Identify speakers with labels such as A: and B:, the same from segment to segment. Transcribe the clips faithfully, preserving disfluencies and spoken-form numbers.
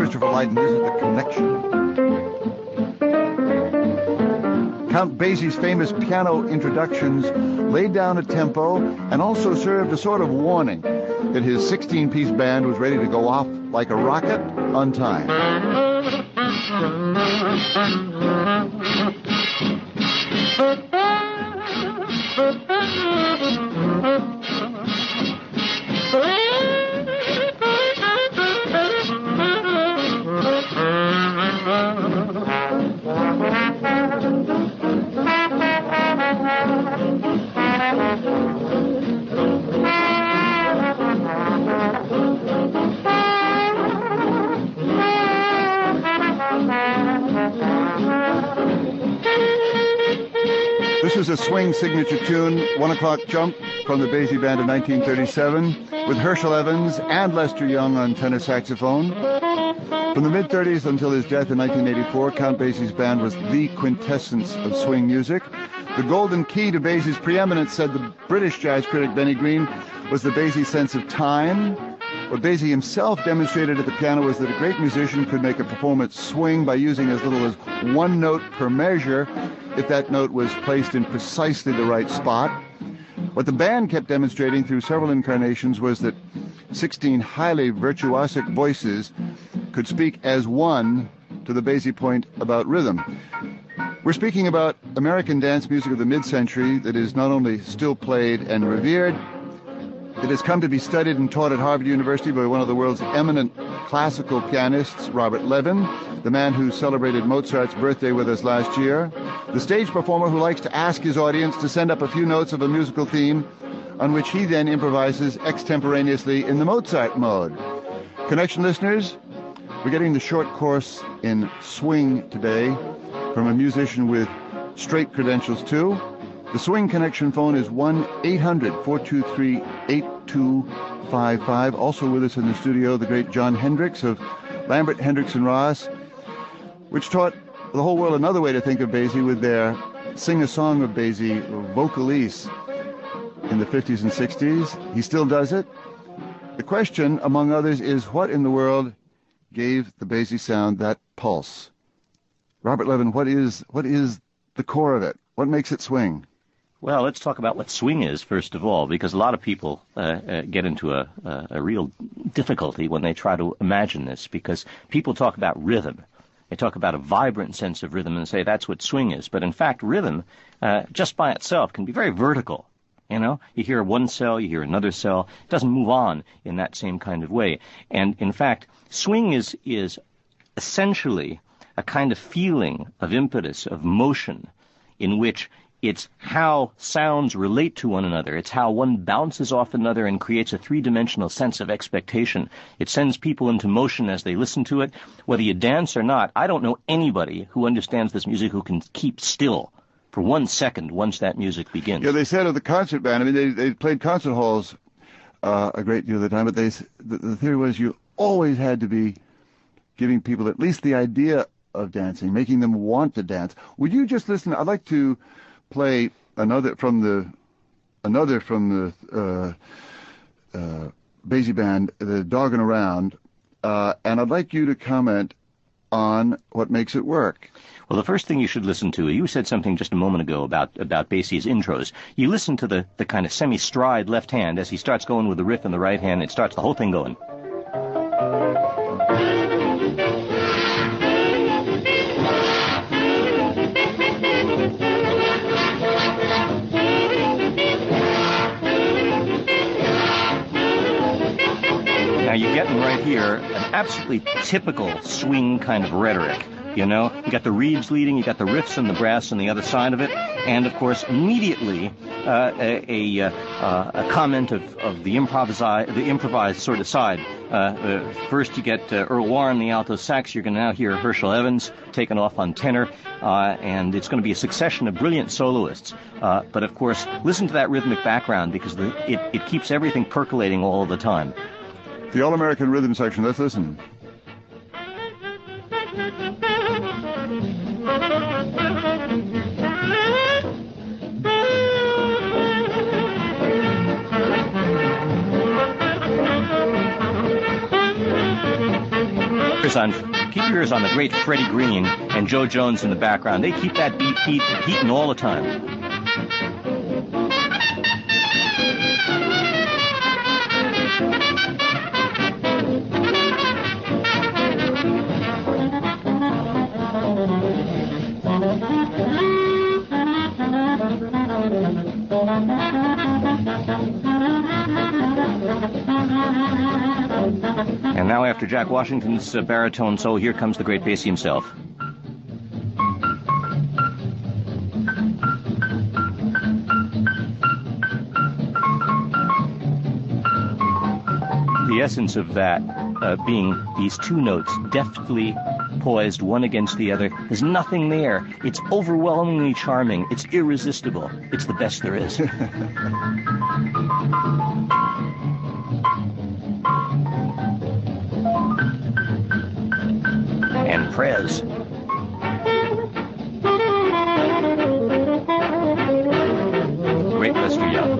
A: Christopher Lydon. This is The Connection. Count Basie's famous piano introductions laid down a tempo and also served a sort of warning that his sixteen-piece band was ready to go off like a rocket on time. This is a swing signature tune, One O'Clock Jump, from the Basie Band of nineteen thirty-seven, with Herschel Evans and Lester Young on tenor saxophone. From the mid-thirties until his death in nineteen eighty-four, Count Basie's band was the quintessence of swing music. The golden key to Basie's preeminence, said the British jazz critic Benny Green, was the Basie sense of time. What Basie himself demonstrated at the piano was that a great musician could make a performance swing by using as little as one note per measure if that note was placed in precisely the right spot. What the band kept demonstrating through several incarnations was that sixteen highly virtuosic voices could speak as one to the Basie point about rhythm. We're speaking about American dance music of the mid-century that is not only still played and revered, it has come to be studied and taught at Harvard University by one of the world's eminent classical pianists, Robert Levin, the man who celebrated Mozart's birthday with us last year, the stage performer who likes to ask his audience to send up a few notes of a musical theme on which he then improvises extemporaneously in the Mozart mode. Connection listeners, we're getting the short course in swing today from a musician with straight credentials too. The Swing Connection phone is one eight hundred, four two three, eight two five five. Also with us in the studio, the great John Hendricks of Lambert, Hendricks and Ross, which taught the whole world another way to think of Basie with their Sing a Song of Basie vocalise in the fifties and sixties. He still does it. The question, among others, is what in the world gave the Basie sound that pulse? Robert Levin, what is what is the core of it? What makes it swing?
B: Well, let's talk about what swing is, first of all, because a lot of people uh, uh, get into a, a, a real difficulty when they try to imagine this, because people talk about rhythm. They talk about a vibrant sense of rhythm and say that's what swing is. But in fact, rhythm, uh, just by itself, can be very vertical. You know, you hear one cell, you hear another cell. It doesn't move on in that same kind of way. And in fact, swing is is essentially a kind of feeling of impetus, of motion, in which it's how sounds relate to one another. It's how one bounces off another and creates a three-dimensional sense of expectation. It sends people into motion as they listen to it. Whether you dance or not, I don't know anybody who understands this music who can keep still for one second once that music begins.
A: Yeah, they said of the concert band, I mean, they, they played concert halls uh, a great deal of the time, but they the, the theory was you always had to be giving people at least the idea of dancing, making them want to dance. Would you just listen? I'd like to play another from the another from the uh, uh, Basie Band, the Doggin' Around, uh, and I'd like you to comment on what makes it work.
B: Well, the first thing you should listen to, you said something just a moment ago about about Basie's intros. You listen to the, the kind of semi-stride left hand as he starts going with the riff in the right hand. It starts the whole thing going. Now you're getting right here an absolutely typical swing kind of rhetoric. You know, you got the reeds leading, you got the riffs and the brass on the other side of it, and of course, immediately uh, a, a, uh, a comment of, of the improvised, the improvised sort of side. Uh, uh, first, you get uh, Earl Warren, the alto sax. You're going to now hear Herschel Evans taken off on tenor, uh, and it's going to be a succession of brilliant soloists. Uh, but of course, listen to that rhythmic background because the, it, it keeps everything percolating all the time.
A: The All-American Rhythm section. Let's listen.
B: Ears on, keep your ears on the great Freddie Green and Joe Jones in the background. They keep that beat heat, heating all the time. And now, after Jack Washington's uh, baritone solo, here comes the great Basie himself. The essence of that uh, being these two notes deftly poised one against the other. There's nothing there. It's overwhelmingly charming. It's irresistible. It's the best there is. And Prez. Great Lester Young.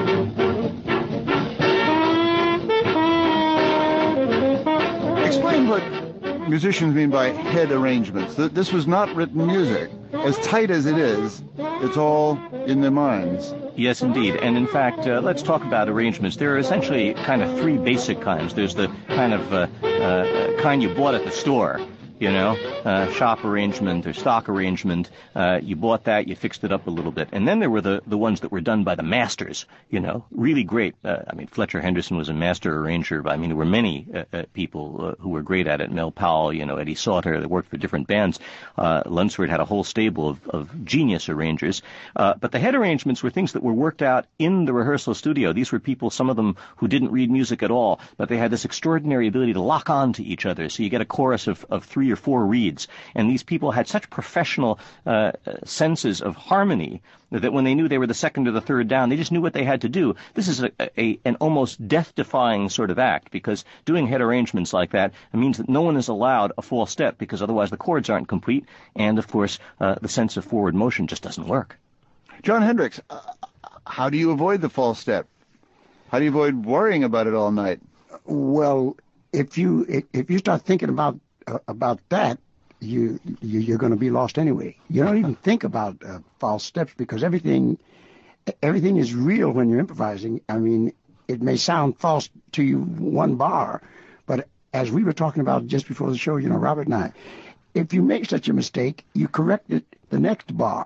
A: Explain what musicians mean by head arrangements. This was not written music. As tight as it is, it's all in their minds.
B: Yes, indeed. And in fact, uh, let's talk about arrangements. There are essentially kind of three basic kinds. There's the kind of uh, uh, kind you bought at the store. You know, uh, shop arrangement or stock arrangement. Uh, you bought that, you fixed it up a little bit. And then there were the, the ones that were done by the masters, you know, really great. Uh, I mean, Fletcher Henderson was a master arranger. I mean, there were many uh, uh, people uh, who were great at it. Mel Powell, you know, Eddie Sauter, that worked for different bands. Uh, Lunsford had a whole stable of, of genius arrangers. Uh, but the head arrangements were things that were worked out in the rehearsal studio. These were people, some of them who didn't read music at all, but they had this extraordinary ability to lock on to each other. So you get a chorus of, of three or four reeds, and these people had such professional uh, senses of harmony that when they knew they were the second or the third down, they just knew what they had to do. This is a, a an almost death-defying sort of act, because doing head arrangements like that means that no one is allowed a false step, because otherwise the chords aren't complete, and of course uh, the sense of forward motion just doesn't work.
A: John Hendricks, uh, how do you avoid the false step? How do you avoid worrying about it all night?
C: Well, if you if you start thinking about Uh, about that, you, you you're going to be lost anyway. You don't even think about uh, false steps, because everything everything is real when you're improvising. I mean, it may sound false to you one bar, but as we were talking about just before the show, you know, Robert and I, if you make such a mistake, you correct it the next bar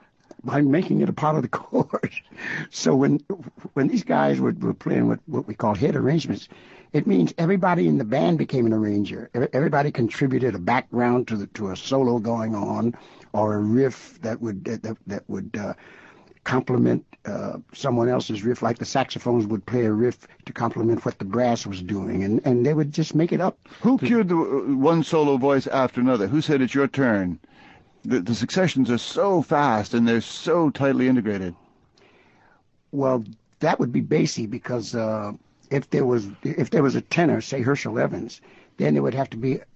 C: by making it a part of the chorus. So when when these guys were, were playing what, what we call head arrangements, it means everybody in the band became an arranger. Everybody contributed a background to the, to a solo going on, or a riff that would that, that would uh, complement uh, someone else's riff, like the saxophones would play a riff to complement what the brass was doing, and, and they would just make it up.
A: Who cued the one solo voice after another? Who said, it's your turn? The, the successions are so fast, and they're so tightly integrated.
C: Well, that would be Basie, because uh, if there was if there was a tenor, say Herschel Evans, then there would have to be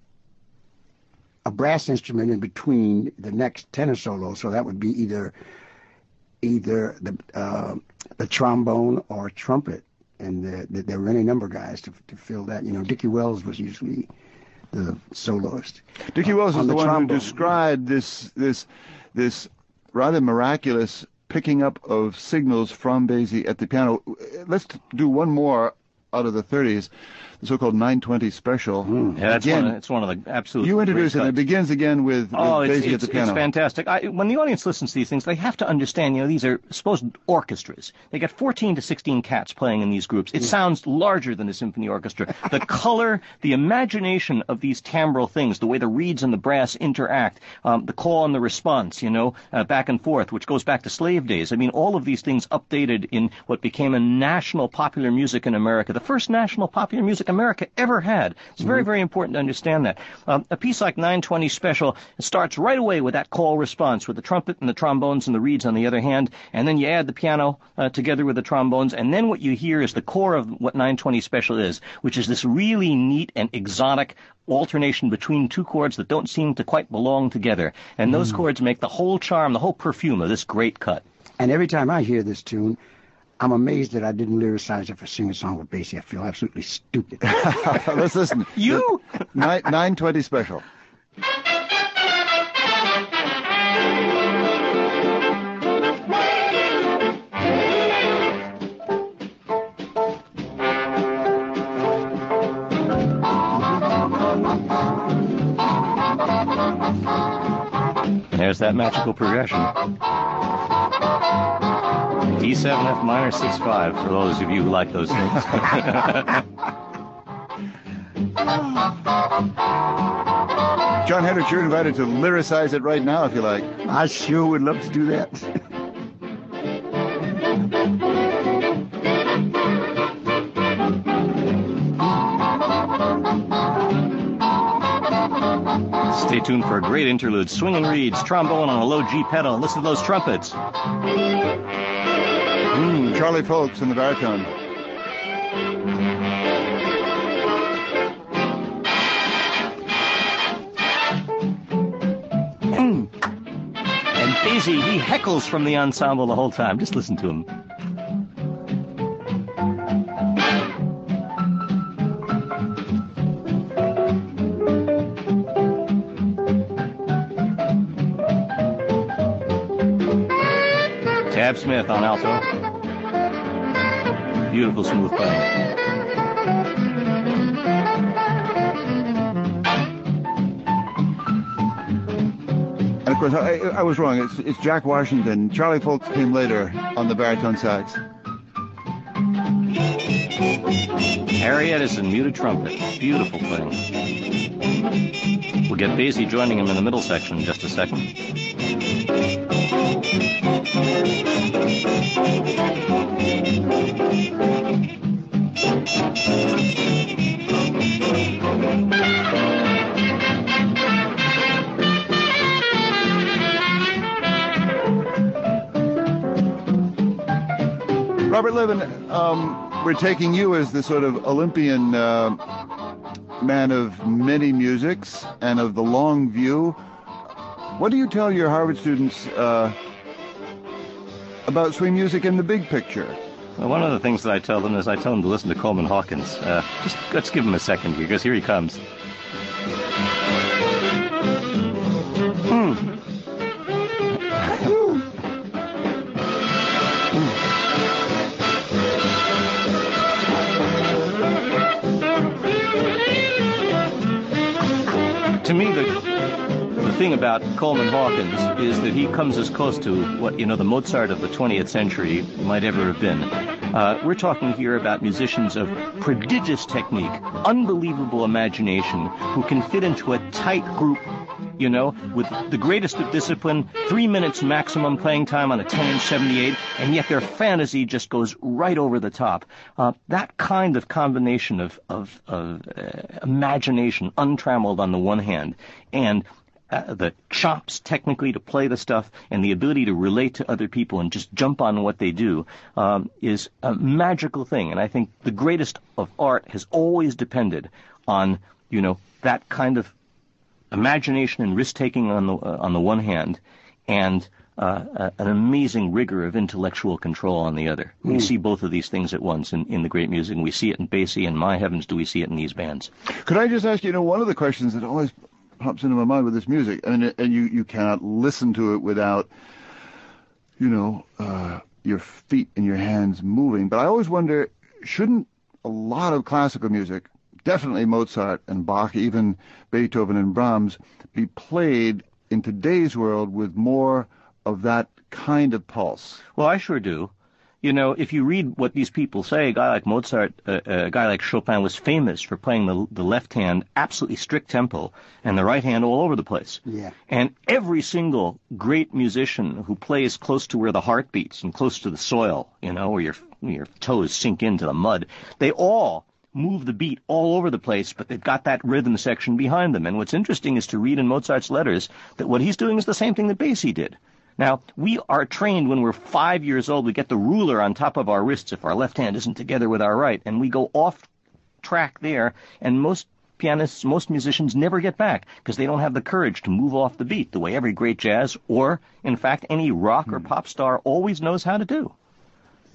C: a brass instrument in between the next tenor solo. So that would be either either the uh, the trombone or trumpet, and the, the, there were any number of guys to to fill that. You know, Dickie Wells was usually the soloist.
A: Dickie Wells
C: on
A: is the,
C: the
A: one
C: trombone.
A: who described this this this rather miraculous picking up of signals from Basie at the piano. Let's do one more out of the thirties, the so-called nine twenty special.
B: Mm. Yeah, that's
A: again,
B: one of, it's one of the absolute.
A: You introduce it.
B: Cuts.
A: It begins again with, with
B: oh,
A: Basie
B: it's,
A: at
B: it's,
A: the piano.
B: It's fantastic. I, when the audience listens to these things, they have to understand. You know, these are supposed orchestras. They got fourteen to sixteen cats playing in these groups. It yeah. sounds larger than a symphony orchestra. The color, the imagination of these timbral things, the way the reeds and the brass interact, um, the call and the response, you know, uh, back and forth, which goes back to slave days. I mean, all of these things updated in what became a national popular music in America, the first national popular music America ever had. It's very, very important to understand that. Um, a piece like nine twenty Special starts right away with that call response, with the trumpet and the trombones and the reeds on the other hand, and then you add the piano uh, together with the trombones, and then what you hear is the core of what nine twenty Special is, which is this really neat and exotic alternation between two chords that don't seem to quite belong together. And those mm. chords make the whole charm, the whole perfume of this great cut.
C: And every time I hear this tune, I'm amazed that I didn't lyricize it for sing-a-song with Basie. I feel absolutely stupid.
A: Let's listen.
B: You?
A: nine, nine twenty special.
B: There's that magical progression. E seven, F minor, six five, for those of you who like those things.
A: John Hendricks, you're invited to lyricize it right now if you like.
C: I sure would love to do that.
B: Stay tuned for a great interlude. Swinging reeds, trombone on a low G pedal. Listen to those trumpets.
A: Mm, Charlie Folks in the baritone.
B: Mm. And Basie, he heckles from the ensemble the whole time. Just listen to him. Tab Smith on alto. Beautiful smooth playing.
A: And of course, I, I was wrong. It's, it's Jack Washington. Charlie Folks came later on the baritone sax.
B: Harry Edison, muted trumpet. Beautiful playing. We'll get Basie joining him in the middle section in just a second.
A: Robert Levin, um, we're taking you as the sort of Olympian uh, man of many musics and of the long view. What do you tell your Harvard students uh, about swing music in the big picture?
B: Well, one of the things that I tell them is I tell them to listen to Coleman Hawkins. Uh, just let's give him a second here, because here he comes. Hmm. To me, the the thing about Coleman Hawkins is that he comes as close to what, you know, the Mozart of the twentieth century might ever have been. Uh, we're talking here about musicians of prodigious technique, unbelievable imagination, who can fit into a tight group, you know, with the greatest of discipline, three minutes maximum playing time on a ten inch seventy-eight, and yet their fantasy just goes right over the top. Uh, that kind of combination of, of, of uh, imagination, untrammeled on the one hand, and Uh, the chops technically to play the stuff and the ability to relate to other people and just jump on what they do um, is a magical thing. And I think the greatest of art has always depended on, you know, that kind of imagination and risk-taking on the uh, on the one hand, and uh, uh, an amazing rigor of intellectual control on the other. Mm. We see both of these things at once in, in the great music, and we see it in Basie, and my heavens, do we see it in these bands.
A: Could I just ask you, you know, one of the questions that always pops into my mind with this music, I mean, and you, you cannot listen to it without, you know, uh, your feet and your hands moving. But I always wonder, shouldn't a lot of classical music, definitely Mozart and Bach, even Beethoven and Brahms, be played in today's world with more of that kind of pulse?
B: Well, I sure do. You know, if you read what these people say, a guy like Mozart, uh, a guy like Chopin was famous for playing the, the left hand absolutely strict tempo and the right hand all over the place.
C: Yeah.
B: And every single great musician who plays close to where the heart beats and close to the soil, you know, where your, your toes sink into the mud, they all move the beat all over the place, but they've got that rhythm section behind them. And what's interesting is to read in Mozart's letters that what he's doing is the same thing that Basie did. Now, we are trained when we're five years old. We get the ruler on top of our wrists if our left hand isn't together with our right, and we go off track there, and most pianists, most musicians never get back because they don't have the courage to move off the beat the way every great jazz or, in fact, any rock or pop star always knows how to do.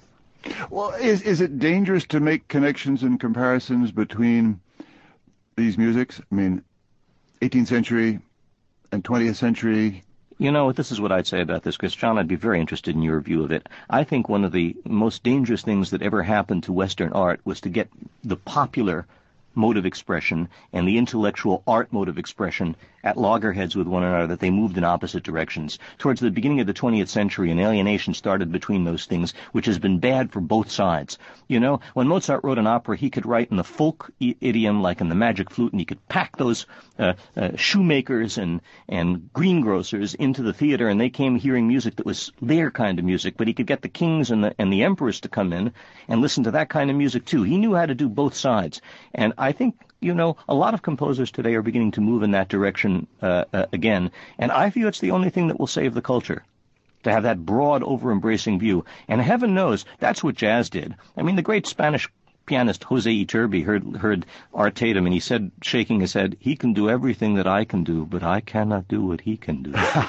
A: Well, is is it dangerous to make connections and comparisons between these musics? I mean, eighteenth century and twentieth century.
B: You know, this is what I'd say about this, Chris. John, I'd be very interested in your view of it. I think one of the most dangerous things that ever happened to Western art was to get the popular mode of expression and the intellectual art mode of expression at loggerheads with one another, that they moved in opposite directions. Towards the beginning of the twentieth century, an alienation started between those things, which has been bad for both sides. You know, when Mozart wrote an opera, he could write in the folk I- idiom, like in the Magic Flute, and he could pack those uh, uh, shoemakers and, and greengrocers into the theater, and they came hearing music that was their kind of music, but he could get the kings and the, and the emperors to come in and listen to that kind of music too. He knew how to do both sides. And I think, you know, a lot of composers today are beginning to move in that direction uh, uh, again, and I feel it's the only thing that will save the culture, to have that broad, over-embracing view. And heaven knows, that's what jazz did. I mean, the great Spanish pianist Jose Iturbi heard, heard Art Tatum, and he said, shaking his head, "He can do everything that I can do, but I cannot do what he can do."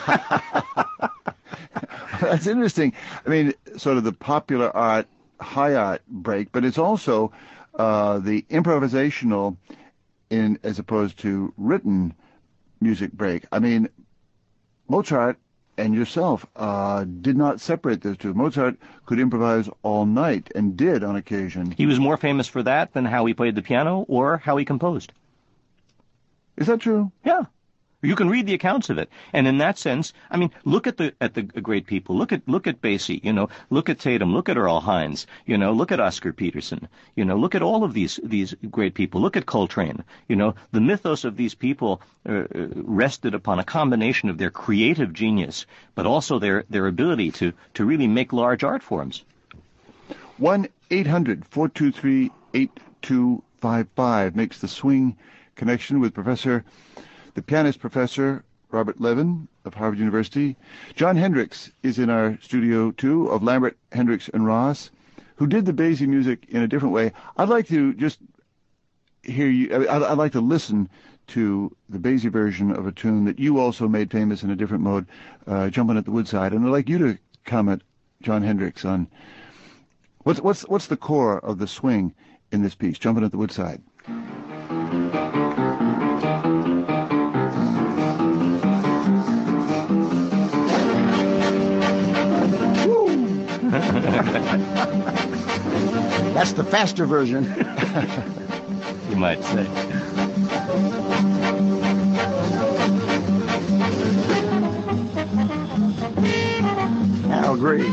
A: That's interesting. I mean, sort of the popular art, high art break, but it's also uh, the improvisational in as opposed to written music break. I mean, Mozart and yourself uh, did not separate those two. Mozart could improvise all night and did on occasion.
B: He was more famous for that than how he played the piano or how he composed.
A: Is that true?
B: Yeah. You can read the accounts of it, and in that sense, I mean, look at the at the great people. Look at look at Basie, you know. Look at Tatum. Look at Earl Hines, you know. Look at Oscar Peterson, you know. Look at all of these these great people. Look at Coltrane, you know. The mythos of these people uh, rested upon a combination of their creative genius, but also their their ability to to really make large art forms.
A: One eight hundred four two three eight two five five makes the swing connection with Professor. The pianist professor, Robert Levin of Harvard University. John Hendricks is in our studio, too, of Lambert, Hendricks, and Ross, who did the Basie music in a different way. I'd like to just hear you, I'd, I'd like to listen to the Basie version of a tune that you also made famous in a different mode, uh, Jumping at the Woodside. And I'd like you to comment, John Hendricks, on what's, what's, what's the core of the swing in this piece, Jumping at the Woodside.
C: That's the faster version.
B: You might say.
C: I agree.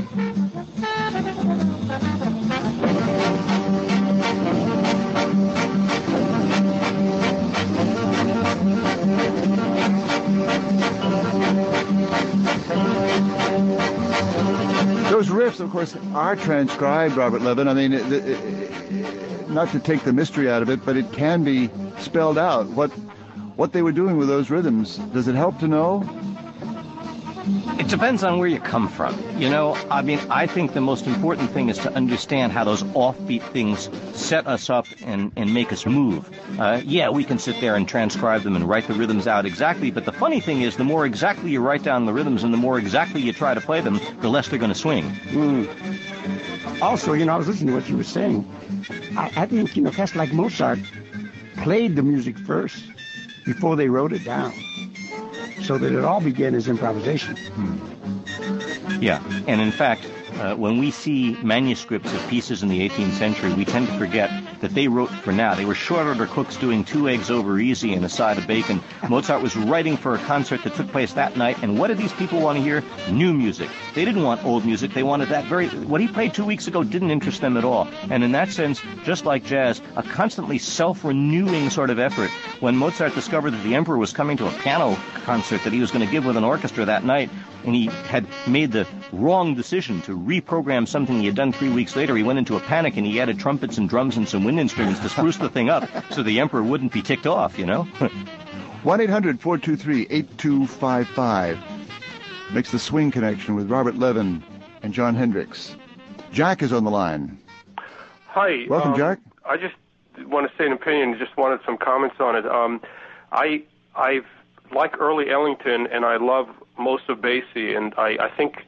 A: Those riffs, of course, are transcribed, Robert Levin. I mean, it, it, it, not to take the mystery out of it, but it can be spelled out. What what they were doing with those rhythms, does it help to know?
B: It depends on where you come from. You know, I mean, I think the most important thing is to understand how those offbeat things set us up and, and make us move. Uh, yeah, we can sit there and transcribe them and write the rhythms out exactly, but the funny thing is the more exactly you write down the rhythms and the more exactly you try to play them, the less they're going to swing.
C: Mm. Also, you know, I was listening to what you were saying. I, I think, you know, cats like Mozart played the music first before they wrote it down, so that it all began as improvisation.
B: Hmm. Yeah, and in fact, uh, when we see manuscripts of pieces in the eighteenth century, we tend to forget that they wrote for now. They were short order cooks doing two eggs over easy and a side of bacon. Mozart was writing for a concert that took place that night, and what did these people want to hear? New music. They didn't want old music. They wanted that very... What he played two weeks ago didn't interest them at all. And in that sense, just like jazz, a constantly self-renewing sort of effort. When Mozart discovered that the emperor was coming to a piano concert that he was going to give with an orchestra that night, and he had made the wrong decision to reprogram something he had done three weeks later, he went into a panic and he added trumpets and drums and some wind instruments to spruce the thing up so the emperor wouldn't be ticked off, you know?
A: one eight hundred four two three eight two five five makes the swing connection with Robert Levin and John Hendricks. Jack is on the line.
D: Hi.
A: Welcome,
D: um,
A: Jack.
D: I just want to say an opinion, just wanted some comments on it. Um, I I've like early Ellington, and I love most of Basie, and I, I think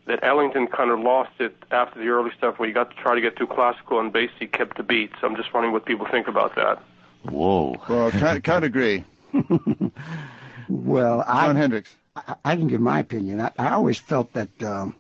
D: that Ellington kind of lost it after the early stuff where he got to try to get too classical and Basie kept the beat. So I'm just wondering what people think about that.
B: Whoa.
A: Well, can't, can't agree.
C: Well, I,
A: John Hendricks.
C: I, I can give my opinion. I, I always felt that um,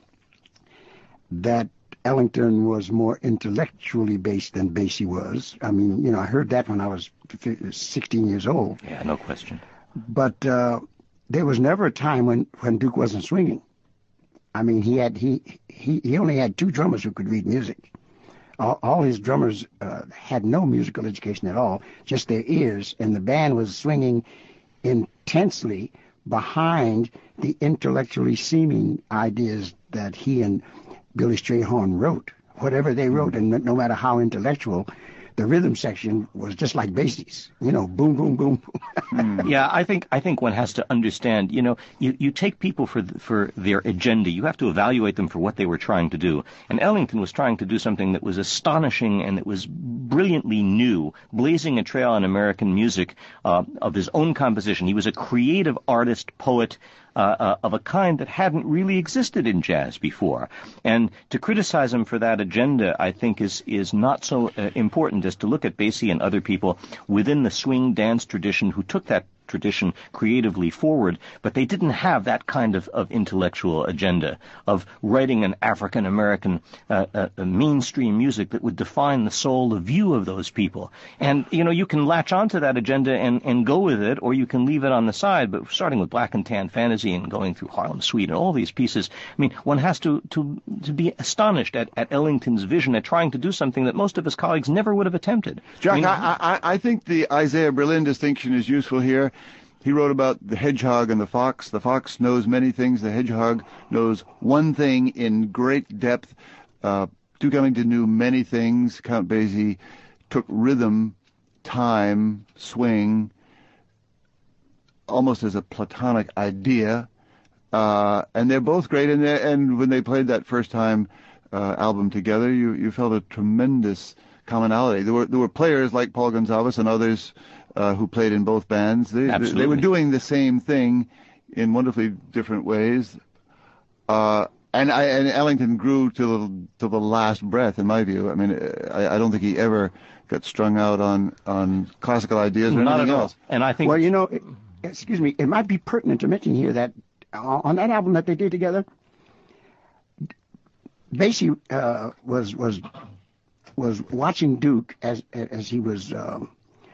C: that Ellington was more intellectually based than Basie was. I mean, you know, I heard that when I was sixteen years old.
B: Yeah, no question.
C: But uh, there was never a time when, when Duke wasn't swinging. I mean, he had he he, he only had two drummers who could read music. All, all his drummers uh, had no musical education at all, just their ears, and the band was swinging intensely behind the intellectually seeming ideas that he and Billy Strayhorn wrote. Whatever they wrote, and no matter how intellectual, the rhythm section was just like Basie's, you know, boom, boom, boom.
B: Mm. Yeah, I think I think one has to understand. You know, you, you take people for for their agenda. You have to evaluate them for what they were trying to do. And Ellington was trying to do something that was astonishing and that was brilliantly new, blazing a trail in American music uh, of his own composition. He was a creative artist, poet. Uh, uh, of a kind that hadn't really existed in jazz before. And to criticize him for that agenda, I think, is is not so uh, important as to look at Basie and other people within the swing dance tradition who took that tradition creatively forward, but they didn't have that kind of, of intellectual agenda of writing an African-American uh, uh, mainstream music that would define the soul, the view of those people. And, you know, you can latch onto that agenda and, and go with it, or you can leave it on the side, but starting with Black and Tan Fantasy and going through Harlem Suite and all these pieces, I mean, one has to, to, to be astonished at, at Ellington's vision at trying to do something that most of his colleagues never would have attempted.
A: Jack,
B: I mean,
A: I, I, I think the Isaiah Berlin distinction is useful here. He wrote about the hedgehog and the fox. The fox knows many things. The hedgehog knows one thing in great depth. Uh, Duke Ellington knew many things. Count Basie took rhythm, time, swing, almost as a platonic idea. Uh, and they're both great. And, and when they played that first time uh, album together, you, you felt a tremendous commonality. There were there were players like Paul Gonsalves and others Uh, who played in both bands. They,
B: Absolutely.
A: they were doing the same thing in wonderfully different ways. Uh, and, I, and Ellington grew to the, to the last breath, in my view. I mean, I, I don't think he ever got strung out on, on classical ideas or
B: Not
A: anything
B: at all.
A: else.
B: And I think,
C: Well, you know, it, excuse me, it might be pertinent to mention here that on that album that they did together, Basie uh, was was was watching Duke as as he was um,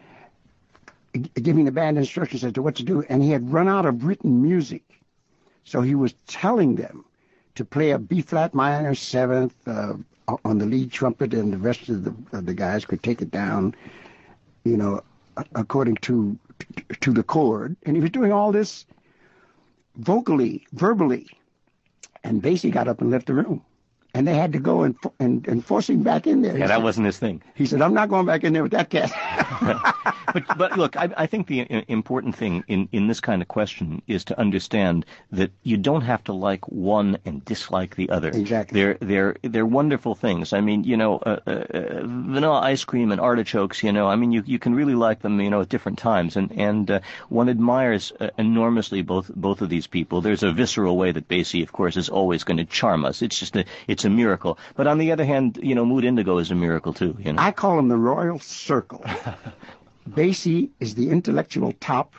C: giving the band instructions as to what to do, and he had run out of written music, so he was telling them to play a B flat minor seventh uh, on the lead trumpet, and the rest of the of the guys could take it down, you know, according to to the chord. And he was doing all this vocally, verbally, and Basie got up and left the room. And they had to go and and, and force him back in there.
B: yeah,
C: He
B: that
C: said-
B: wasn't his thing.
C: He said, "I'm not going back in there with that cat."
B: But, but look, I, I think the i- important thing in, in this kind of question is to understand that you don't have to like one and dislike the other.
C: Exactly.
B: They're they're they're wonderful things. I mean, you know, uh, uh, uh, vanilla ice cream and artichokes. You know, I mean, you you can really like them, you know, at different times, and and uh, one admires uh, enormously both both of these people. There's a visceral way that Basie, of course, is always going to charm us. It's just a it's a miracle. But on the other hand, you know, Mood Indigo is a miracle too. You know.
C: I call him the Royal Circle. Basie is the intellectual top.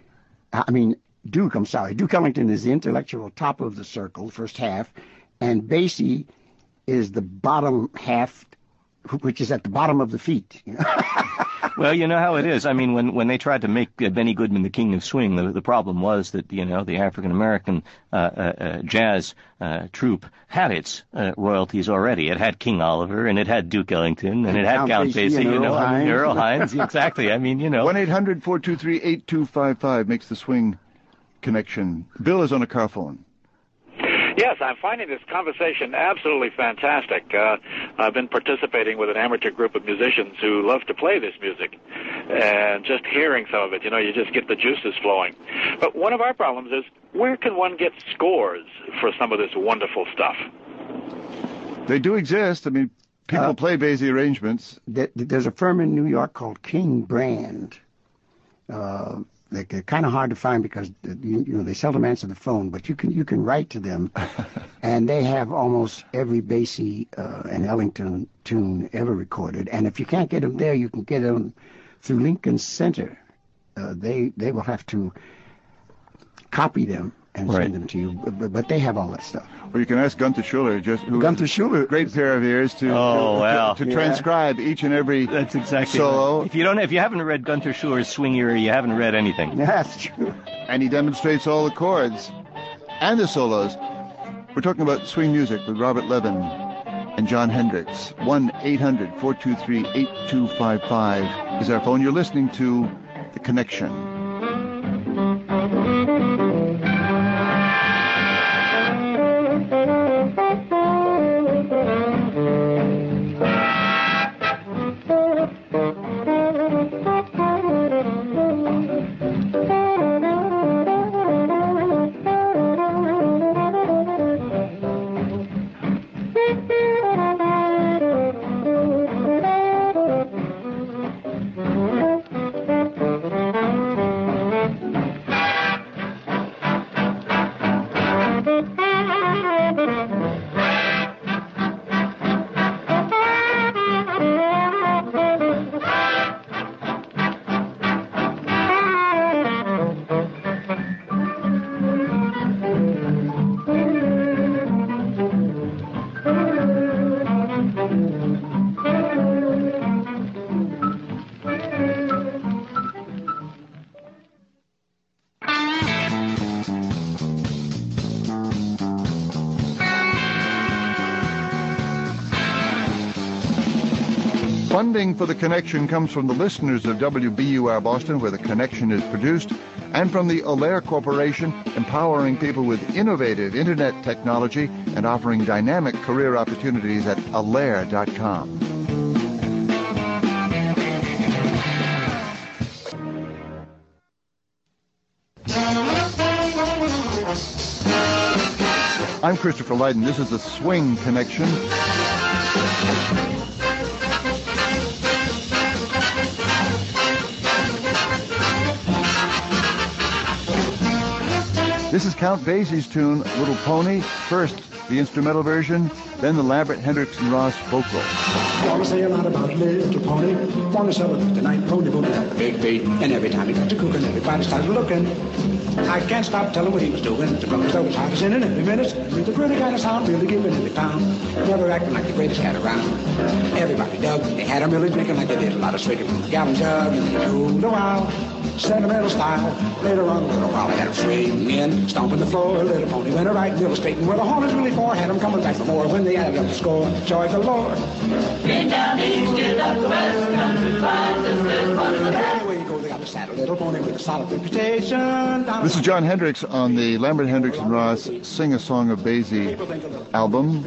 C: I mean, Duke, I'm sorry. Duke Ellington is the intellectual top of the circle, first half, and Basie is the bottom half, which is at the bottom of the feet. You know?
B: Well, you know how it is. I mean, when, when they tried to make uh, Benny Goodman the king of swing, the, the problem was that, you know, the African-American uh, uh, uh, jazz uh, troupe had its uh, royalties already. It had King Oliver, and it had Duke Ellington, and, and it had
C: Count
B: Count
C: Basie
B: Basie,
C: and
B: you
C: Earl
B: know, I mean,
C: Hines.
B: Earl Hines, exactly. I mean, you know.
A: one eight hundred four two three eight two five five makes the swing connection. Bill is on a car phone.
E: Yes, I'm finding this conversation absolutely fantastic. Uh, I've been participating with an amateur group of musicians who love to play this music. And just hearing some of it, you know, you just get the juices flowing. But one of our problems is, where can one get scores for some of this wonderful stuff?
A: They do exist. I mean, people
C: Uh,
A: play Basie arrangements.
C: There- There's a firm in New York called King Brand. Uh, they're kind of hard to find because you, you know they seldom answer the phone. But you can you can write to them, and they have almost every Basie uh, and Ellington tune ever recorded. And if you can't get them there, you can get them through Lincoln Center. Uh, they they will have to copy them and
B: right.
C: send them to you, but, but they have all that stuff.
A: Or you can ask Gunther Schuller, just who
C: Gunther Schuller,
A: great pair of ears to
B: oh,
A: to,
B: well.
A: to, to
C: yeah.
A: transcribe each and every
B: That's exactly
A: solo.
B: Right. If you don't, if you haven't read Gunther Schuller's Swing Era, you haven't read anything.
C: That's true.
A: And he demonstrates all the chords and the solos. We're talking about swing music with Robert Levin and Jon Hendricks. one eight hundred four two three eight two five five is our phone. You're listening to The Connection. Funding for The Connection comes from the listeners of W B U R Boston, where The Connection is produced, and from the Olaire Corporation, empowering people with innovative Internet technology and offering dynamic career opportunities at olaire dot com. I'm Christopher Lydon. This is The Swing Connection. This is Count Basie's tune, Little Pony. First, the instrumental version, then the Lambert, Hendricks, and Ross vocal.
F: Wanna say a lot about Little Pony. Wanna celebrate the night pony boat had a big beat. And every time he got to cooking, everybody started looking. I can't stop telling what he was doing. The drums that was hot as in in every minute. With the pretty kind of sound, really giving every pound. Never acting like the greatest cat around. Everybody dug. They had him really drinking like they did a lot of swigging from the gallon jug. And they moved a while. Sentimental style. Later on, a little while, I had him swinging, stomping the floor. Little Pony went right and illustrating where the horn is really for. Had him coming back for more when they added up the score. Joy the Lord. Been down east, get up the west, country fine, this little pony. Anyway you go, they got the saddle. Little Pony with a solid reputation.
A: This is Jon Hendricks on the Lambert, Hendricks, and Ross Sing a Song of Basie album.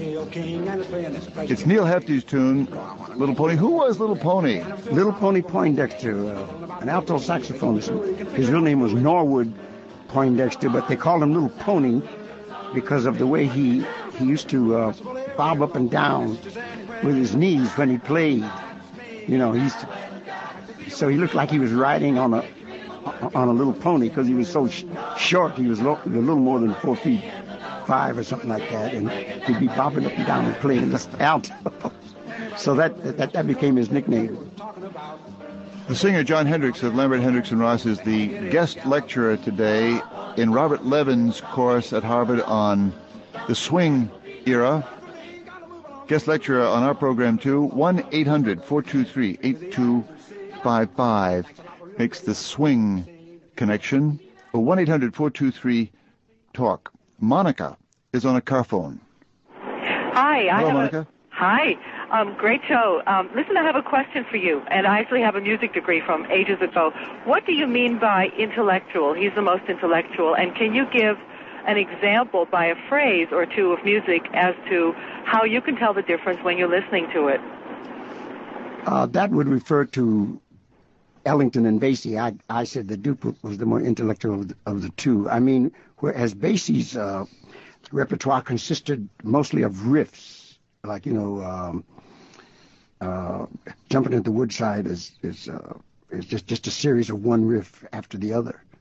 A: It's Neil Hefti's tune, Little Pony. Who was Little Pony?
C: Little Pony Poindexter, uh, an alto saxophonist. His real name was Norwood Poindexter, but they called him Little Pony because of the way he he used to uh, bob up and down with his knees when he played. You know, he's so he looked like he was riding on a on a little pony because he was so sh- short. He was lo- a little more than four feet five or something like that, and he'd be bobbing up and down and playing the alto. So that, that that became his nickname.
A: The singer Jon Hendricks of Lambert, Hendricks, and Ross is the guest lecturer today in Robert Levin's course at Harvard on the swing era. Guest lecturer on our program, too. one eight hundred four two three eight two five five makes the swing connection. one eight hundred four two three talk. Monica is on a car phone.
G: Hi. I
A: Hello,
G: have
A: Monica.
G: A, hi. Um, great show. Um, listen, I have a question for you, and I actually have a music degree from ages ago. What do you mean by intellectual? He's the most intellectual. And can you give an example by a phrase or two of music as to how you can tell the difference when you're listening to it?
C: Uh, that would refer to Ellington and Basie. I, I said the Duke was the more intellectual of the, of the two. I mean, whereas Basie's uh, repertoire consisted mostly of riffs, like, you know, um, uh, Jumping at the Woodside is is uh, is just, just a series of one riff after the other.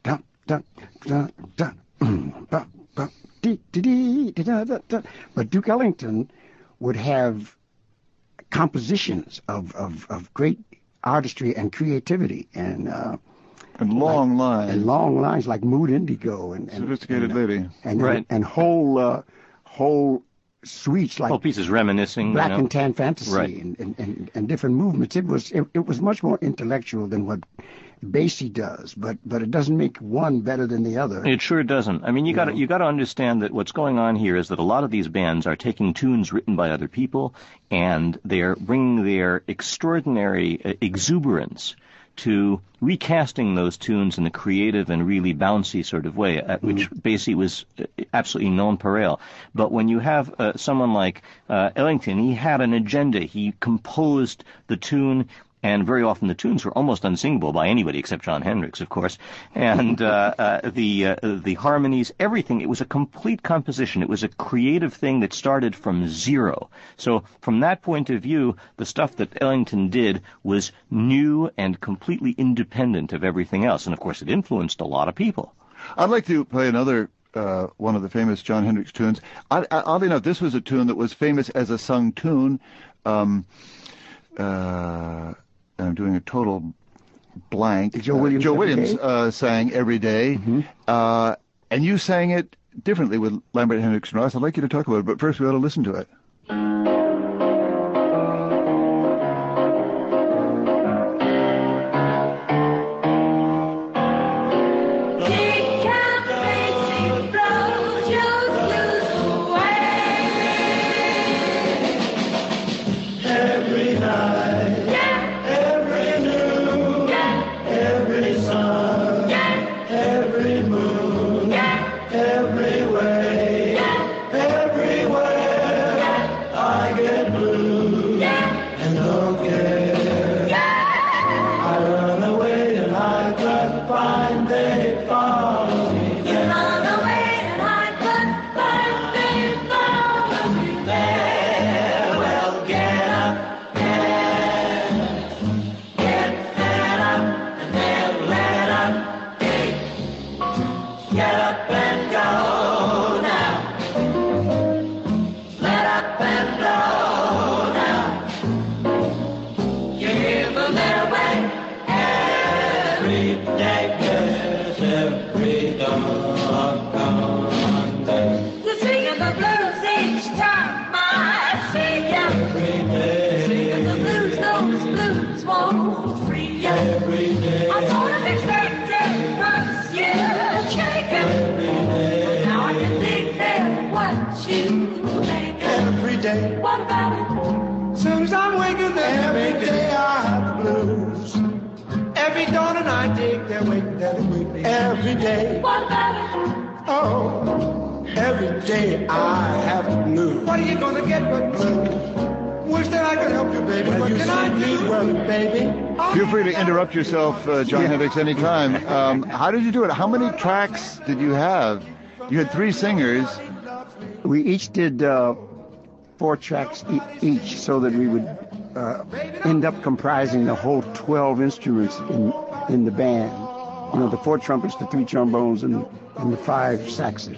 C: dun, dun, dun, dun, mm, bum, bum, dee, dee, dee, dee, da, da, da. But Duke Ellington would have compositions of, of, of great artistry and creativity and uh,
A: and long
C: like,
A: lines
C: and long lines like Mood Indigo and, and
A: sophisticated
C: and,
A: lady
C: and,
B: right.
C: and, and whole uh, whole suites like
B: whole pieces reminiscing.
C: Black
B: you know?
C: and Tan Fantasy
B: Right.
C: and, and, and, and different movements. It was it, it was much more intellectual than what Basie does, but but it doesn't make one better than the other.
B: It sure doesn't. I mean, you got to you got to understand that what's going on here is that a lot of these bands are taking tunes written by other people, and they're bringing their extraordinary uh, exuberance to recasting those tunes in a creative and really bouncy sort of way, at which mm. Basie was absolutely nonpareil. But when you have uh, someone like uh, Ellington, he had an agenda. He composed the tune. And very often the tunes were almost unsingable by anybody except Jon Hendricks, of course. And uh, uh, the uh, the harmonies, everything, it was a complete composition. It was a creative thing that started from zero. So from that point of view, the stuff that Ellington did was new and completely independent of everything else. And, of course, it influenced a lot of people.
A: I'd like to play another uh, one of the famous Jon Hendricks tunes. I, I, oddly enough, this was a tune that was famous as a sung tune. Um, uh, I'm doing a total blank.
C: Joe Williams,
A: uh, Joe
C: Every
A: Williams
C: Day?
A: uh, sang Every Day,
C: Mm-hmm.
A: uh, and you sang it differently with Lambert, Hendricks, and Ross. I'd like you to talk about it, but first we ought to listen to it.
F: What about it? Soon as I'm waking, every day I have the blues. Every dawn and night, dig their wake, daddy wake me. Every day. What about it? Oh, every day I have the blues. What are you gonna get but blues? Wish that I could help you, baby. Well, what you can I do, well, baby?
A: Feel free to interrupt yourself, uh, Jon yeah. Hendricks, anytime. Um, how did you do it? How many tracks did you have? You had three singers.
C: We each did uh, four tracks e- each, so that we would uh, end up comprising the whole twelve instruments in in the band. You know, the four trumpets, the three trombones, and, and the five saxes.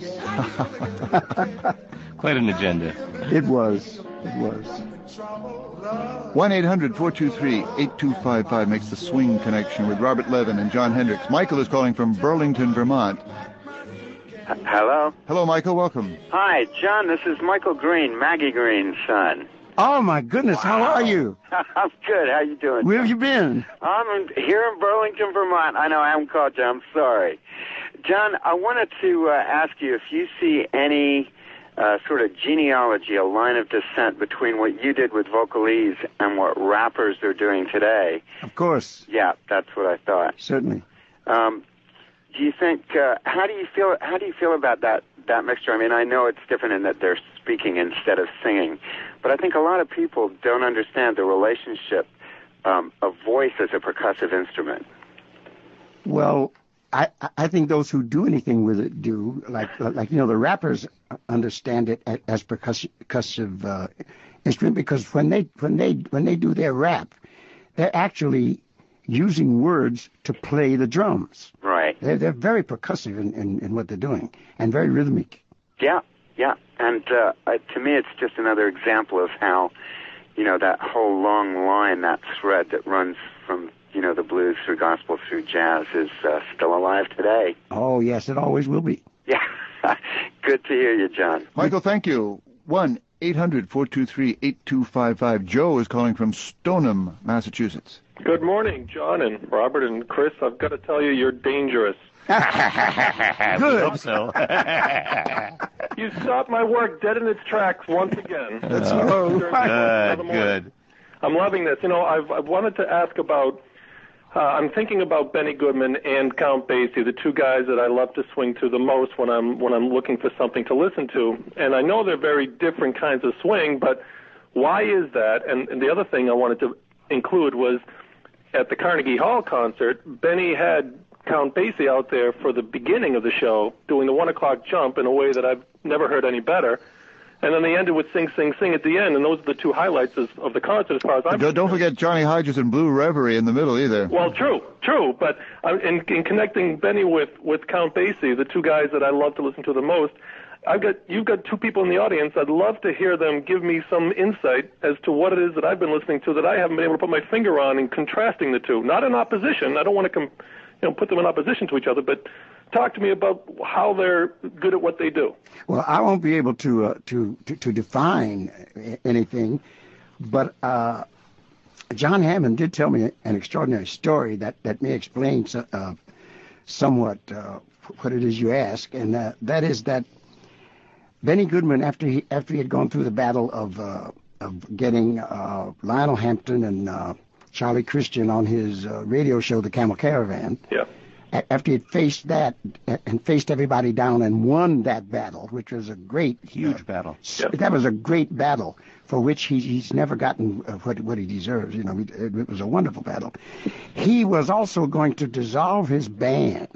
B: Quite an agenda.
C: It was. It was.
A: one eight hundred four two three eight two five five makes the swing connection with Robert Levin and Jon Hendricks. Michael is calling from Burlington, Vermont.
H: Hello?
A: Hello, Michael. Welcome.
H: Hi, John. This is Michael Green, Maggie Green's son.
C: Oh, my goodness. Wow. How are you?
H: I'm good. How you doing?
C: Where have you been?
H: I'm in, here in Burlington, Vermont. I know I haven't called you. I'm sorry. John, I wanted to uh, ask you if you see any uh, sort of genealogy, a line of descent between what you did with Vocalese and what rappers are doing today.
C: Of course.
H: Yeah, that's what I thought.
C: Certainly.
H: Um, do you think? Uh, how do you feel? How do you feel about that that mixture? I mean, I know it's different in that they're speaking instead of singing, but I think a lot of people don't understand the relationship um, of voice as a percussive instrument.
C: Well, I I think those who do anything with it do. Like like you know, the rappers understand it as percussive, percussive uh, instrument because when they when they when they do their rap, they're actually using words to play the drums.
H: Right.
C: They're, they're very percussive in, in, in what they're doing and very rhythmic.
H: Yeah, yeah. And uh, uh, to me, it's just another example of how, you know, that whole long line, that thread that runs from, you know, the blues through gospel through jazz is uh, still alive today.
C: Oh, yes, it always will be.
H: Yeah. Good to hear you, John.
A: Michael, thank you. one eight hundred four two three eight two five five. Joe is calling from Stoneham, Massachusetts.
D: Good morning, John and Robert and Chris. I've got to tell you, you're dangerous.
B: Good. We hope so.
D: You stopped my work dead in its tracks once again.
A: That's
D: uh,
B: good, good.
D: I'm loving this. You know, I've, I've wanted to ask about, uh, I'm thinking about Benny Goodman and Count Basie, the two guys that I love to swing to the most when I'm when I'm looking for something to listen to. And I know they're very different kinds of swing, but why is that? And, and the other thing I wanted to include was at the Carnegie Hall concert, Benny had Count Basie out there for the beginning of the show doing the one o'clock jump in a way that I've never heard any better. And then they ended with Sing, Sing, Sing at the end, and those are the two highlights of, of the concert as far as I'm
A: Don't, don't forget Johnny Hodges and Blue Reverie in the middle either.
D: Well, true, true. But uh, in, in connecting Benny with, with Count Basie, the two guys that I love to listen to the most, I've got you've got two people in the audience. I'd love to hear them give me some insight as to what it is that I've been listening to that I haven't been able to put my finger on, and contrasting the two. Not in opposition. I don't want to com- you know, put them in opposition to each other, but talk to me about how they're good at what they do.
C: Well, I won't be able to uh, to, to to define anything, but uh, John Hammond did tell me an extraordinary story that, that may explain uh, somewhat uh, what it is you ask, and uh, that is that Benny Goodman, after he after he had gone through the battle of uh, of getting uh, Lionel Hampton and uh, Charlie Christian on his uh, radio show, The Camel Caravan.
D: Yeah.
C: After he had faced that and faced everybody down and won that battle, which was a great,
B: Huge
C: uh,
B: battle.
D: Yep.
C: That was a great battle for which he, he's never gotten uh, what, what he deserves. You know, it, it was a wonderful battle. He was also going to dissolve his band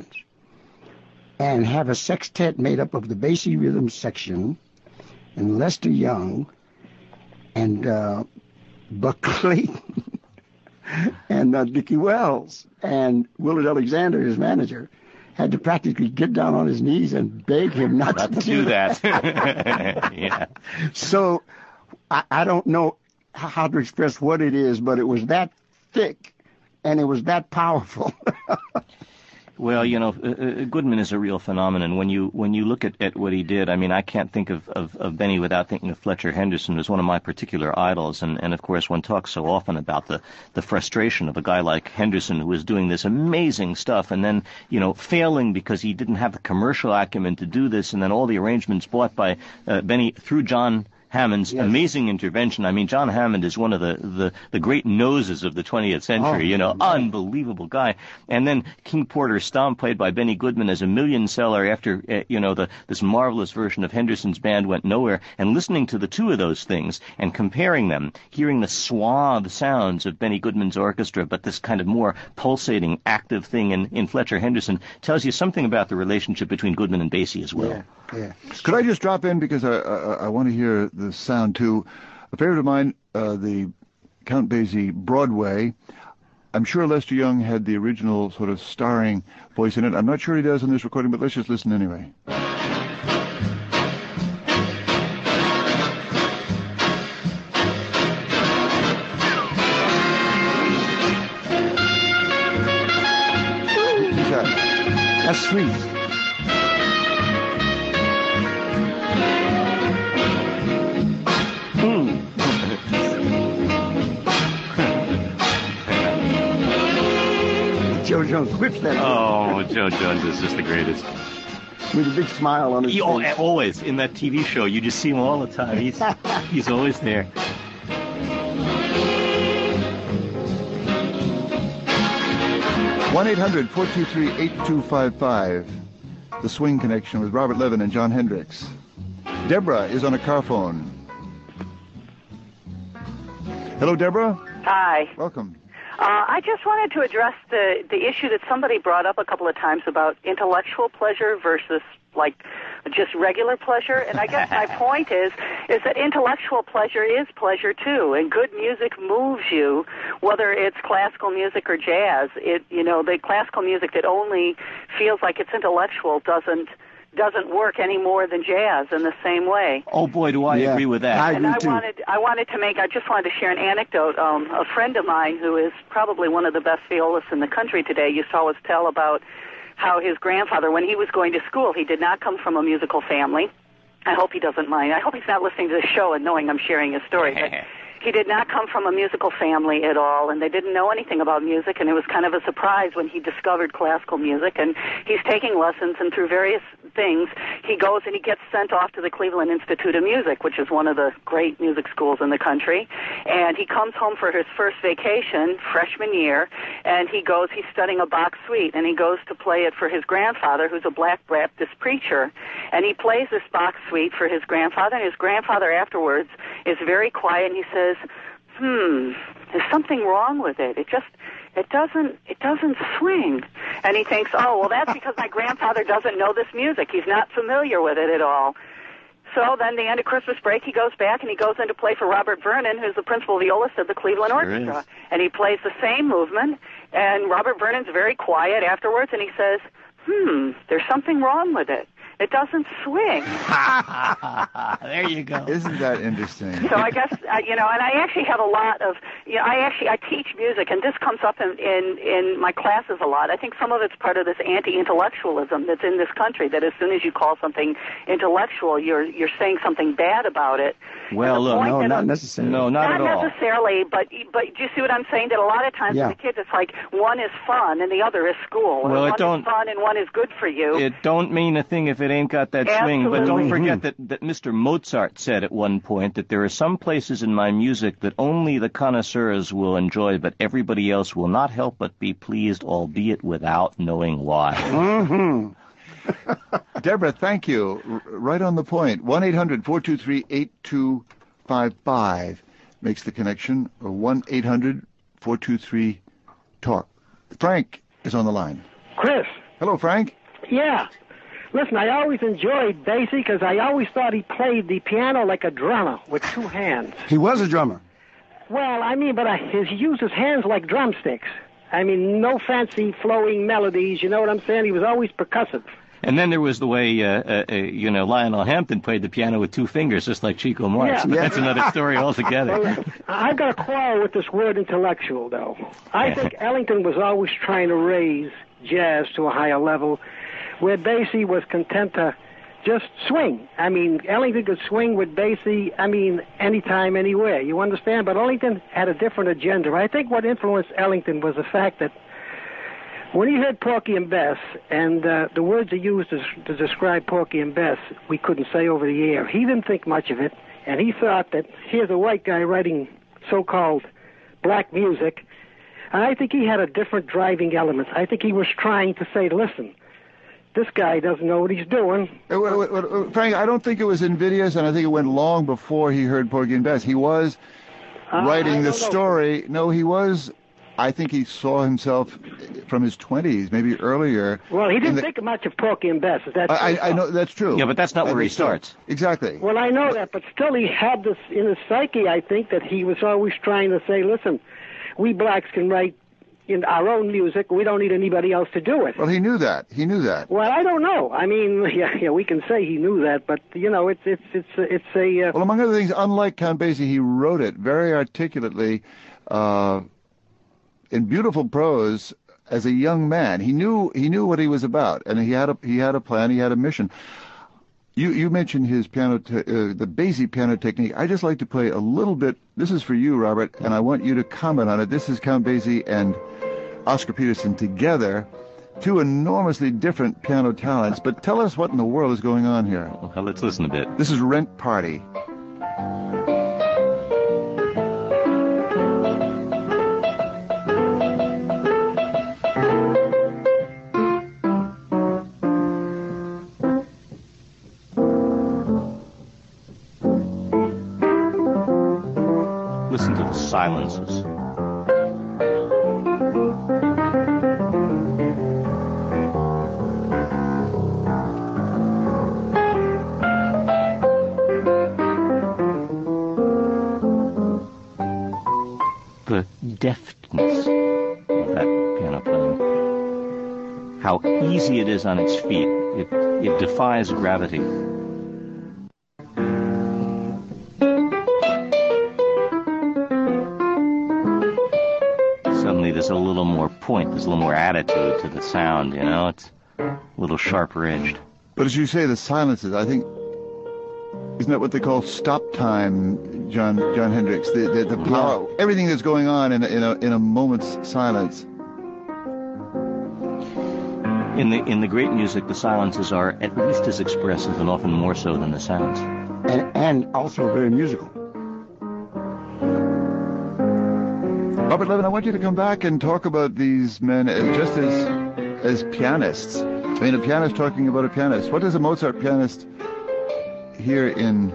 C: and have a sextet made up of the Basie Rhythm Section and Lester Young and uh, Buck Clayton and uh, Dickie Wells. And Willard Alexander, his manager, had to practically get down on his knees and beg him not,
B: Not
C: to
B: to do that. Yeah.
C: So I, I don't know how to express what it is, but it was that thick and it was that powerful.
B: Well, you know, uh, Goodman is a real phenomenon. When you when you look at, at what he did, I mean, I can't think of, of, of Benny without thinking of Fletcher Henderson, who's one of my particular idols. And, and of course, one talks so often about the, the frustration of a guy like Henderson, who was doing this amazing stuff and then, you know, failing because he didn't have the commercial acumen to do this, and then all the arrangements bought by uh, Benny through John Hammond's yes. amazing intervention. I mean, John Hammond is one of the, the, the great noses of the twentieth century, oh, you know, man. Unbelievable guy. And then King Porter Stomp, played by Benny Goodman, as a million seller after, uh, you know, the, this marvelous version of Henderson's band went nowhere. And listening to the two of those things and comparing them, hearing the suave sounds of Benny Goodman's orchestra, but this kind of more pulsating, active thing in, in Fletcher Henderson, tells you something about the relationship between Goodman and Basie as well.
C: Yeah. Yeah.
A: Could I just drop in, because I, I, I want to hear the sound too. A favorite of mine, uh, the Count Basie Broadway. I'm sure Lester Young had the original sort of starring voice in it. I'm not sure he does in this recording, but let's just listen anyway.
C: That's sweet. Joe Jones whips that.
B: Oh, Joe Jones is just the greatest.
C: With a big smile on his
B: he,
C: face.
B: Always. In that T V show, you just see him all the time. He's, he's always there.
A: one eight hundred four two three eight two five five. The Swing Connection with Robert Levin and John Hendricks. Deborah is on a car phone. Hello, Deborah.
I: Hi.
A: Welcome.
G: Uh, I just wanted to address the, the issue that somebody brought up a couple of times about intellectual pleasure versus, like, just regular pleasure. And I guess my point is, is that intellectual pleasure is pleasure, too. And good music moves you, whether it's classical music or jazz. It, you know, the classical music that only feels like it's intellectual doesn't doesn't work any more than jazz in the same way.
B: Oh boy, do I
C: Yeah,
B: agree with that.
C: I
G: And
C: do
G: I
C: too.
G: wanted, I wanted to make, I just wanted to share an anecdote. Um, a friend of mine who is probably one of the best violists in the country today used to always tell about how his grandfather, when he was going to school, he did not come from a musical family. I hope he doesn't mind. I hope he's not listening to the show and knowing I'm sharing his story. But he did not come from a musical family at all, and they didn't know anything about music, and it was kind of a surprise when he discovered classical music. And he's taking lessons, and through various things, he goes and he gets sent off to the Cleveland Institute of Music, which is one of the great music schools in the country. And he comes home for his first vacation, freshman year, and he goes, he's studying a Bach suite, and he goes to play it for his grandfather, who's a Black Baptist preacher. And he plays this Bach suite for his grandfather, and his grandfather afterwards is very quiet, and he says, hmm, there's something wrong with it. It just, it doesn't, it doesn't swing. And he thinks, oh, well, that's because my grandfather doesn't know this music. He's not familiar with it at all. So then the end of Christmas break, he goes back and he goes in to play for Robert Vernon, who's the principal violist of the Cleveland
B: Sure
G: Orchestra.
B: is.
G: And he plays the same movement, and Robert Vernon's very quiet afterwards, and he says, hmm, there's something wrong with it. It doesn't swing.
B: There you go.
A: Isn't that interesting?
G: So I guess, uh, you know, and I actually have a lot of, you know, I actually, I teach music, and this comes up in, in, in my classes a lot. I think some of it's part of this anti-intellectualism that's in this country, that as soon as you call something intellectual, you're you're saying something bad about it.
B: Well,
G: And the
B: look,
G: point
C: No,
G: that
C: not
G: I'm-
C: necessarily.
B: No, not,
G: Not
B: at all.
G: necessarily, but but do you see what I'm saying? That a lot of times
C: Yeah.
G: with the kids, it's like one is fun and the other is school. Or
B: Well, it
G: one
B: don't-
G: is fun and one is good for you.
B: It don't mean a thing if it ain't got that swing. But don't
G: Absolutely.
B: forget that, that Mister Mozart said at one point that there are some places in my music that only the connoisseurs will enjoy, but everybody else will not help but be pleased, albeit without knowing why.
C: Mm-hmm.
A: Deborah, thank you. R- right on the point. one eight hundred four two three eight two five five makes the connection. Or one eight hundred four two three talk. Frank is on the line.
I: Chris,
A: Hello, Frank.
I: yeah. Listen, I always enjoyed Basie because I always thought he played the piano like a drummer with two hands.
C: He was a drummer.
I: Well, I mean, but I, his, he used his hands like drumsticks. I mean, no fancy flowing melodies, you know what I'm saying? He was always percussive.
B: And then there was the way, uh, uh, uh, you know, Lionel Hampton played the piano with two fingers, just like Chico Marx.
I: Yeah.
B: But
C: Yeah.
B: that's another story altogether.
I: Well, I've got a quarrel with this word intellectual, though. I think Ellington was always trying to raise jazz to a higher level, where Basie was content to just swing. I mean, Ellington could swing with Basie, I mean, anytime, anywhere. You understand? But Ellington had a different agenda. I think what influenced Ellington was the fact that when he heard Porgy and Bess, and uh, the words he used to, to describe Porgy and Bess, we couldn't say over the air. He didn't think much of it, and he thought that here's a white guy writing so-called black music. And I think he had a different driving element. I think he was trying to say, listen, this guy doesn't know what he's doing.
A: Uh, wait, wait, wait, wait, Frank, I don't think it was invidious, and I think it went long before he heard Porgy and Bess. He was
I: Uh, I
A: writing the
I: don't know.
A: story. No, he was. I think he saw himself from his twenties, maybe earlier.
I: Well, he
A: in
I: didn't
A: the-
I: think much of Porgy and Bess. Is that
A: I,
I: true?
A: I, I know that's true.
B: Yeah, but that's not
A: I
B: where he
A: think so.
B: starts.
A: Exactly.
I: Well, I know that, but still he had this in his psyche, I think, that he was always trying to say, listen, we blacks can write in our own music. We don't need anybody else to do it.
A: Well, he knew that. He knew that.
I: Well, I don't know. I mean, yeah, yeah, we can say he knew that, but you know, it's it's it's a, it's a. Uh,
A: Well, among other things, unlike Count Basie, he wrote it very articulately, uh, in beautiful prose. As a young man, he knew he knew what he was about, and he had a he had a plan. He had a mission. You you mentioned his piano, te- uh, the Basie piano technique. I just like to play a little bit. This is for you, Robert, and I want you to comment on it. This is Count Basie and Oscar Peterson together, two enormously different piano talents. But tell us what in the world is going on here.
B: Well, let's listen a bit.
A: This is Rent Party.
B: Listen to the silences. how easy it is on its feet. It, it defies gravity. Suddenly there's a little more point, there's a little more attitude to the sound, you know? It's a little sharper edged.
A: But as you say, the silences, I think, isn't that what they call stop time, John John Hendricks? The the, the power, yeah. Everything that's going on in a, in a in a moment's silence.
B: In the in the great music, the silences are at least as expressive and often more so than the sounds.
C: And, and also very musical.
A: Robert Levin, I want you to come back and talk about these men as, just as as pianists. I mean, a pianist talking about a pianist. What does a Mozart pianist hear in...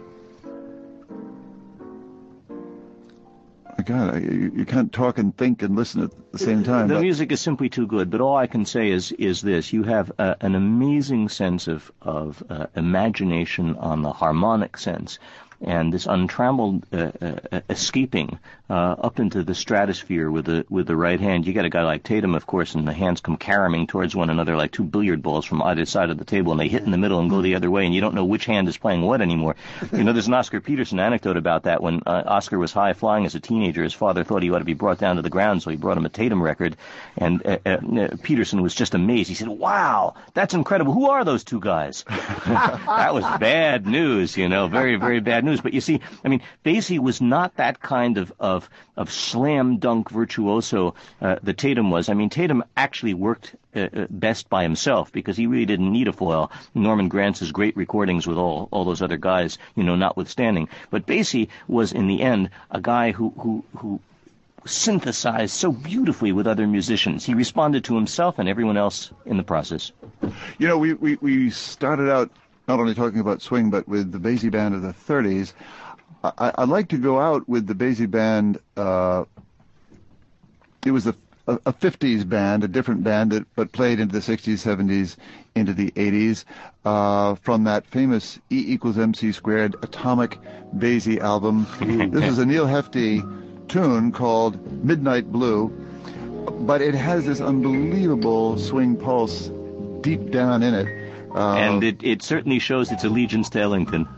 A: God, you, you can't talk and think and listen at the same time.
B: The
A: but...
B: music is simply too good, but all I can say is is this. You have uh, an amazing sense of, of uh, imagination on the harmonic sense, and this untrammeled uh, uh, escaping uh, up into the stratosphere with the with the right hand. You got a guy like Tatum, of course, and the hands come caroming towards one another like two billiard balls from either side of the table, and they hit in the middle and go the other way, and you don't know which hand is playing what anymore. You know, there's an Oscar Peterson anecdote about that. When uh, Oscar was high flying as a teenager, his father thought he ought to be brought down to the ground, so he brought him a Tatum record, and uh, uh, Peterson was just amazed. He said, "Wow, that's incredible. Who are those two guys?" That was bad news, you know, very, very bad news. But you see, I mean, Basie was not that kind of of, of slam dunk virtuoso uh, that Tatum was. I mean, Tatum actually worked uh, best by himself because he really didn't need a foil. Norman Grantz's great recordings with all all those other guys, you know, notwithstanding. But Basie was, in the end, a guy who who who synthesized so beautifully with other musicians. He responded to himself and everyone else in the process.
A: You know, we we, we started out not only talking about swing, but with the Basie Band of the thirties. I, I'd like to go out with the Basie Band. Uh, it was a, a, a fifties band, a different band, that but played into the sixties, seventies, into the eighties, uh, from that famous E equals M C squared Atomic Basie album. This is a Neil Hefti tune called Midnight Blue, but it has this unbelievable swing pulse deep down in it. Uh,
B: and it, it certainly shows its allegiance to Ellington.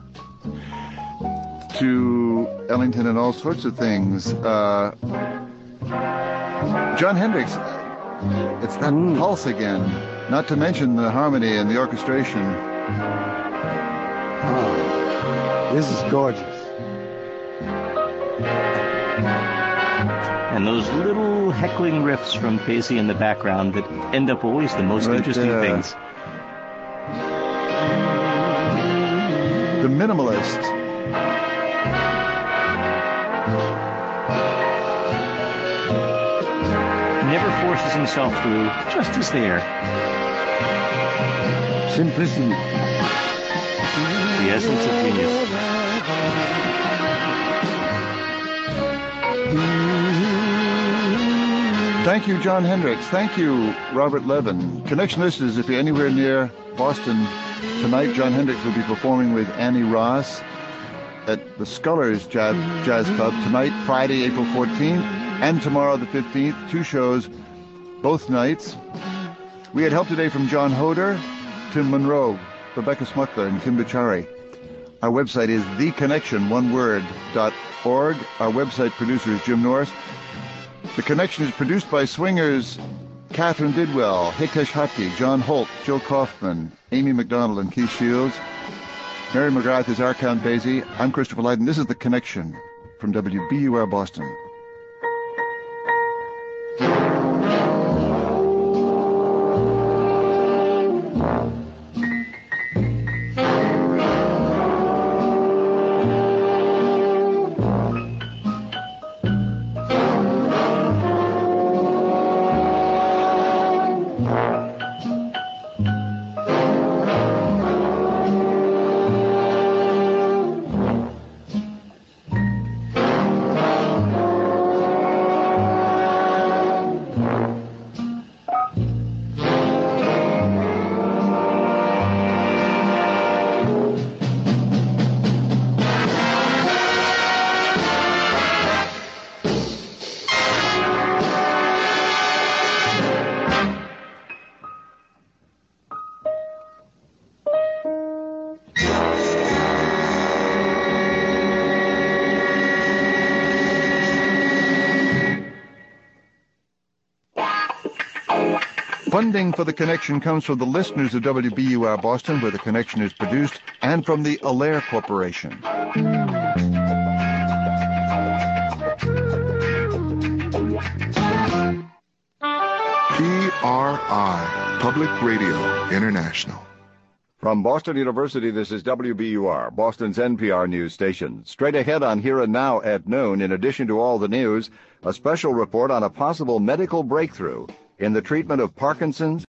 A: To Ellington and all sorts of things. Uh, John Hendricks, it's that mm. pulse again, not to mention the harmony and the orchestration.
C: Oh, this is gorgeous.
B: And those little heckling riffs from Basie in the background that end up always the most
A: right
B: interesting
A: there.
B: things.
A: The minimalist.
B: Never forces himself through, just is there.
C: Simplicity.
B: The essence of genius.
A: Thank you, John Hendricks. Thank you, Robert Levin. Connection listeners, if you're anywhere near Boston tonight, John Hendricks will be performing with Annie Ross at the Scullers Jazz, Jazz Club tonight, Friday, April fourteenth, and tomorrow, the fifteenth. Two shows, both nights. We had help today from John Hoder, Tim Monroe, Rebecca Smuckler, and Kim Bichari. Our website is the connection one word, dot org. Our website producer is Jim Norris. The Connection is produced by swingers Catherine Didwell, Hitesh Hati, John Holt, Joe Kaufman, Amy McDonald, and Keith Shields. Mary McGrath is our Count Basie. I'm Christopher Lydon. This is The Connection from W B U R Boston. Funding for The Connection comes from the listeners of W B U R Boston, where The Connection is produced, and from the Allaire Corporation.
J: P R I, Public Radio International.
A: From Boston University, this is W B U R, Boston's N P R news station. Straight ahead on Here and Now at noon, in addition to all the news, a special report on a possible medical breakthrough in the treatment of Parkinson's